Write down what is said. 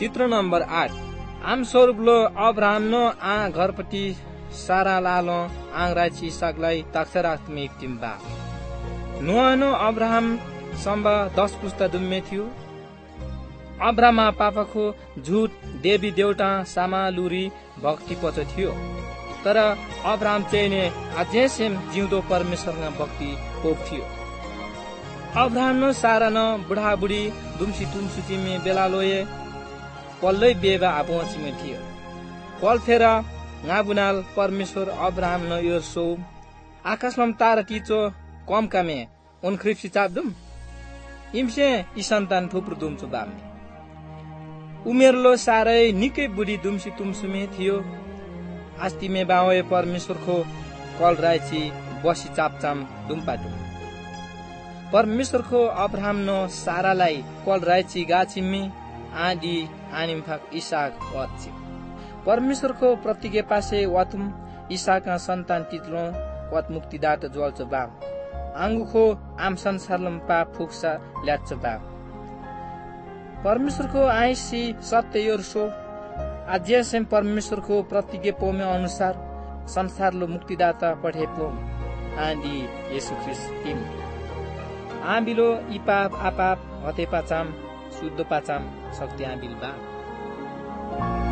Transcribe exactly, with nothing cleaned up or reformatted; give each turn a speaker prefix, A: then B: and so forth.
A: चित्र नंबर आठ आम स्वरूपलो अब्राहमनो आ घरपट्टि सारा लालो आंग्राची सागलाई ताक्षरात्मिक टिम्बा नुहानो अब्राहम सम्बा दस पुस्ता दुम्मे थियो। अब्राहमा पापाको झुट देवी देवता सामालुरी भक्ति पछि थियो, तर अब्राहम चाहिँ अझैसम्म जिउँदो परमेश्वरमा भक्ति पोप थियो। अब्राहम न सारा न बुढाबुढी दुम्सी तुमसुचिमे बेला लोए पल्लै बेबा आपोचिमे थियो। पल फेर गाबुनाल परमेश्वर अब्राहम न यो सो आकाशमा तारा टिचो कम कामे उनख्रिप्सी चापदुम इम्से यी सन्तान थुप्रो दुम्चु बाम्ने उमेरलो सारै निकै बुढी दुम्सी तुमसुमे थियो। आस्तिमे बावे परमेश्वरको कल राइची बसी चापचाम दुम्पाटु परमेश्वरको अब्राहम न सारालाई कल राइची गाछिमे आदि आनिमफाक इसाक वाच्ची परमेश्वरको प्रतिज्ञा पासे वातुम इसाका सन्तान तित्लो वात मुक्तिदाता ज्वल्छ बाम आंगुको आम संसारलम पा फुक्सा ल्याच्छ बाम परमेश्वरको आइसी सत्य योर्सो आज्यासेम परमेश्वरको प्रतिज्ञा पोमे अनुसार संसारलो मुक्तिदाता पठेपो आदि येशू ख्रीष्ट तिम आबिलो इपाप आपाप हते पाचाम शुद्ध पाचाम शक्ति आबिल बा